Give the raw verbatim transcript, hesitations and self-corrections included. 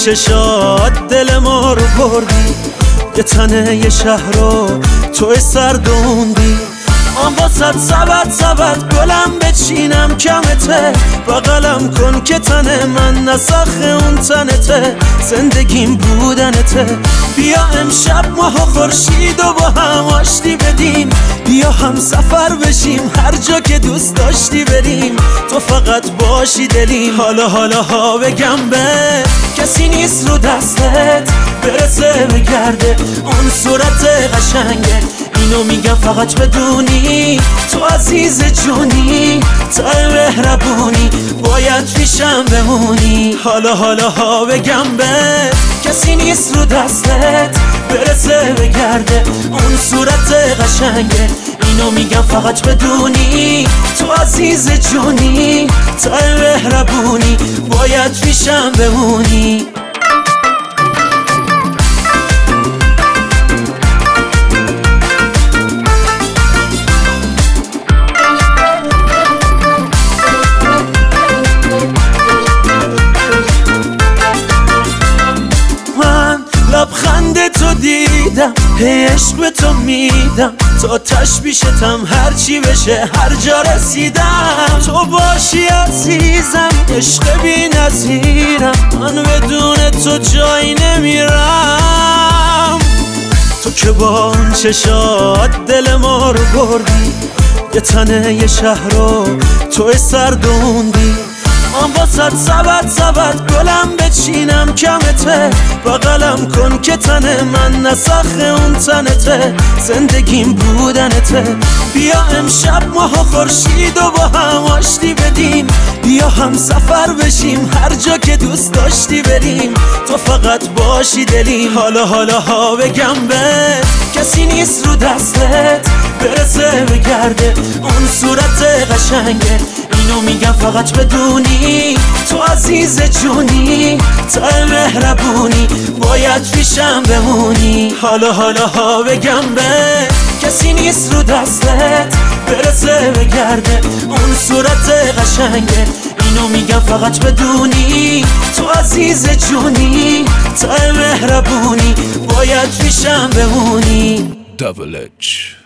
چشات دل ما رو بردی، یه تنه یه شهر رو توی سردوندی. من واسد سبت سبت گلم بچینم کمته، بغلم کن که تن من نسخ اون تنته، زندگیم بودنته. بیا امشب ماه و خورشید و با هم آشتی بدیم، بیا هم سفر بشیم هر جا که دوست داشتی بریم، تو فقط باشی دلیم. حالا حالا ها بگم به کسی نیست رو دستت برسه بگرده اون صورت قشنگه، اینو میگم فقط بدونی تو عزیز جونی، تا مهربونی باید پیشم بمونی. حالا حالا ها بگم به کسی نیست رو دستت برسه بگرده اون صورت قشنگه، اینو میگم فقط بدونی تو عزیز جونی، تا مهربونی باید پیشم بمونی. لبخند تو دیدم، عشق به تو میدم، تا تشبیشتم هرچی بشه هر جا رسیدم. تو باشی عزیزم عشق بی نظیرم، من بدون تو جایی نمیرم. تو که با اون چشات دل ما رو بردی، یه تنه یه شهر رو توی سردوندی. من واسد سبت سبت گلم بچینم کمته، بغلم کن که تن من نسخ اون تنته، زندگیم بودنته. بیا امشب ماه و خورشید و با هم آشتی بدیم، بیا هم سفر بشیم هر جا که دوست داشتی بریم، تو فقط باشی دلیم. حالا حالا ها بگم به کسی نیست رو دستت برسه بگرده اون صورت قشنگه، اینو میگم فقط بدونی تو عزیز جونی، تا مهربونی باید پیشم بمونی. حالا حالا ها بگم به کسی نیست رو دستت برسه بگرده اون صورت قشنگه، اینو میگم فقط بدونی تو عزیز جونی، تا مهربونی باید پیشم بمونی. Double H